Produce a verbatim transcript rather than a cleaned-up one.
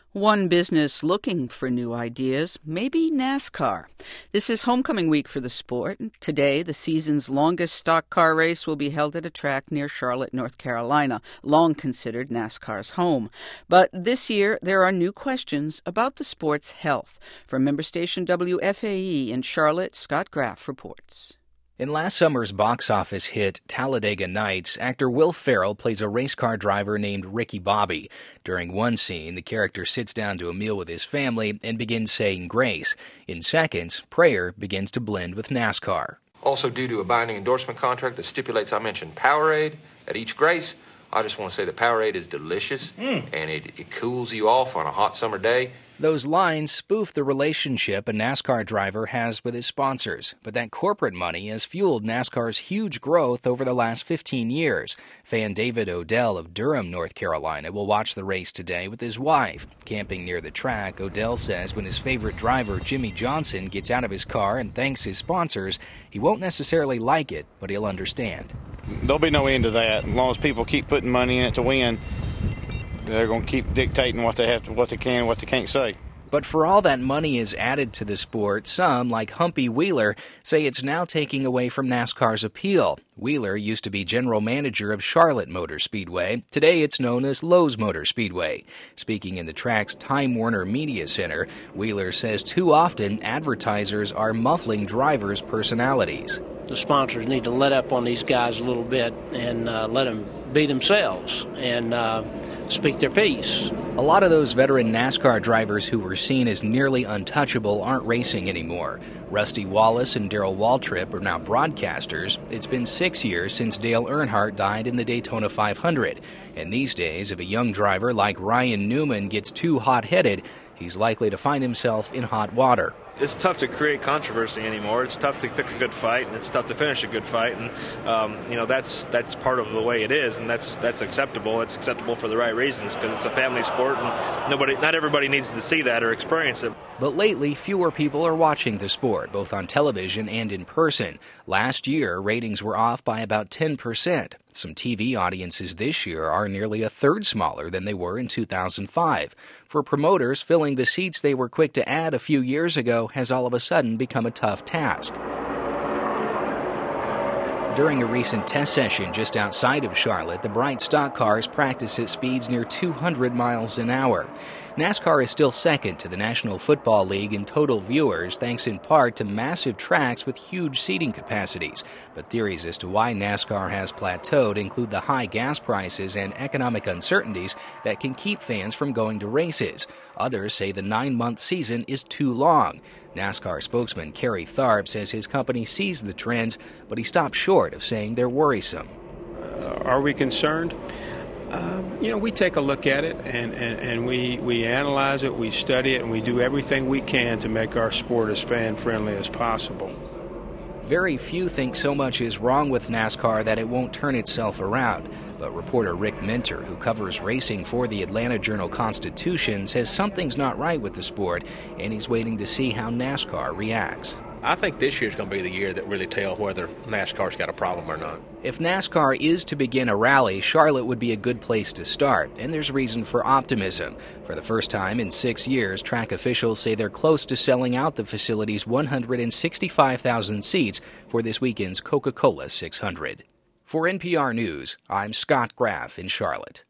One business looking for new ideas may be NASCAR. This is homecoming week for the sport. Today, the season's longest stock car race will be held at a track near Charlotte, North Carolina, long considered NASCAR's home. But this year, there are new questions about the sport's health. From member station W F A E in Charlotte, Scott Graff reports. In last summer's box office hit Talladega Nights, actor Will Ferrell plays a race car driver named Ricky Bobby. During one scene, the character sits down to a meal with his family and begins saying grace. In seconds, prayer begins to blend with NASCAR. Also, due to a binding endorsement contract that stipulates I mention Powerade at each grace, I just want to say that Powerade is delicious, mm. and it, it cools you off on a hot summer day. Those lines spoof the relationship a NASCAR driver has with his sponsors, but that corporate money has fueled NASCAR's huge growth over the last fifteen years. Fan David Odell of Durham, North Carolina, will watch the race today with his wife. Camping near the track, Odell says when his favorite driver, Jimmy Johnson, gets out of his car and thanks his sponsors, he won't necessarily like it, but he'll understand. There'll be no end to that. As long as people keep putting money in it to win, they're going to keep dictating what they have to, what they can, and what they can't say. But for all that money is added to the sport, some, like Humpy Wheeler, say it's now taking away from NASCAR's appeal. Wheeler used to be general manager of Charlotte Motor Speedway. Today it's known as Lowe's Motor Speedway. Speaking in the track's Time Warner Media Center, Wheeler says too often advertisers are muffling drivers' personalities. The sponsors need to let up on these guys a little bit and uh, let them be themselves and uh, speak their piece. A lot of those veteran NASCAR drivers who were seen as nearly untouchable aren't racing anymore. Rusty Wallace and Darrell Waltrip are now broadcasters. It's been six years since Dale Earnhardt died in the Daytona five hundred. And these days, if a young driver like Ryan Newman gets too hot-headed, he's likely to find himself in hot water. It's tough to create controversy anymore. It's tough to pick a good fight, and it's tough to finish a good fight. And um, you know that's that's part of the way it is, and that's that's acceptable. It's acceptable for the right reasons because it's a family sport, and nobody, not everybody needs to see that or experience it. But lately, fewer people are watching the sport, both on television and in person. Last year, ratings were off by about ten percent. Some T V audiences this year are nearly a third smaller than they were in two thousand five. For promoters, filling the seats they were quick to add a few years ago has all of a sudden become a tough task. During a recent test session just outside of Charlotte, the Bright stock cars practice at speeds near two hundred miles an hour. NASCAR is still second to the National Football League in total viewers, thanks in part to massive tracks with huge seating capacities. But theories as to why NASCAR has plateaued include the high gas prices and economic uncertainties that can keep fans from going to races. Others say the nine-month season is too long. NASCAR spokesman Kerry Tharp says his company sees the trends, but he stopped short of saying they're worrisome. Uh, are we concerned? Um, you know, we take a look at it, and, and, and we, we analyze it, we study it, and we do everything we can to make our sport as fan-friendly as possible. Very few think so much is wrong with NASCAR that it won't turn itself around. But reporter Rick Minter, who covers racing for the Atlanta Journal-Constitution, says something's not right with the sport, and he's waiting to see how NASCAR reacts. I think this year's going to be the year that really tell whether NASCAR's got a problem or not. If NASCAR is to begin a rally, Charlotte would be a good place to start, and there's reason for optimism. For the first time in six years, track officials say they're close to selling out the facility's one hundred sixty-five thousand seats for this weekend's Coca-Cola six hundred. For N P R News, I'm Scott Graff in Charlotte.